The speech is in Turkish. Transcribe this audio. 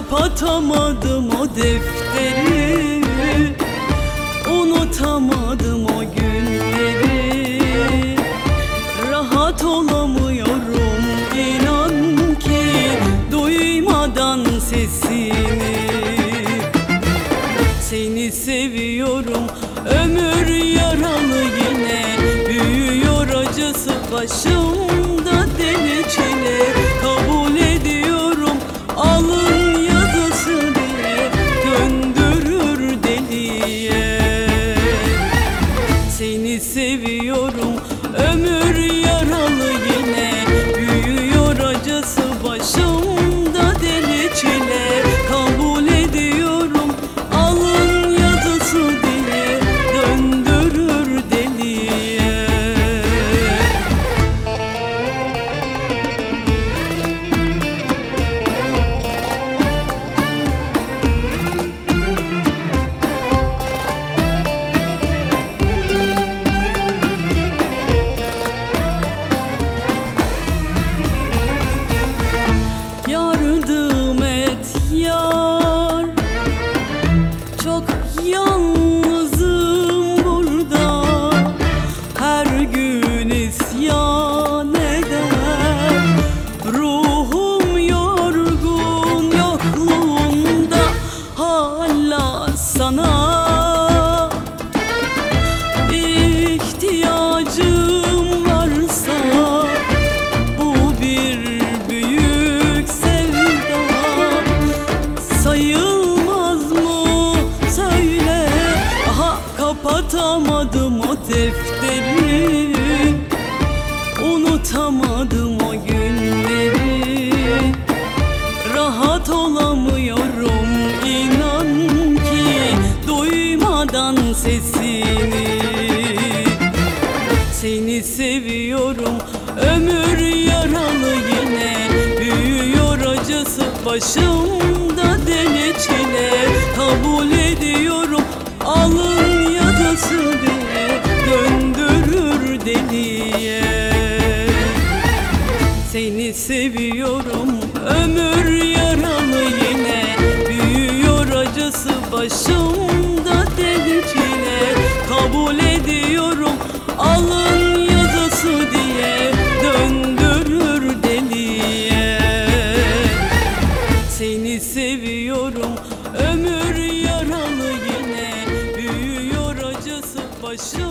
kapatamadım o defteri, unutamadım o günleri. Rahat olamıyorum inan ki duymadan sesini. Seni seviyorum, ömür yaralı yine büyüyor acısı başımda deli çile. Kabul ediyorum alın yazısı diye döndürür deliye. Seni seviyorum, ömür yaralı yine büyüyor acısı başımda deli çile. Kabul ediyorum alın yazısı diye döndürür deliye. Yardım et yar, çok yalnızım burada. Her gün isyan eder ruhum yorgun yokluğunda. Hala sana ihtiyacım varsa bu bir büyük sevda. Sayılmaz mı söyle, aha kapatamadım o defteri, unutamadım o günleri. Rahat olamıyorum inan ki duymadan sesini. Seni seviyorum, ömür yaralı yine büyüyor acısı başımda deli çile. Kabul ediyorum alın yazısı diye döndürür deliye. Seni seviyorum, ömür yaralı yine büyüyor acısı başımda deli çile. Kabul ediyorum alın yazısı diye döndürür deliye. Seni seviyorum, ömür yaralı yine büyüyor acısı başımda.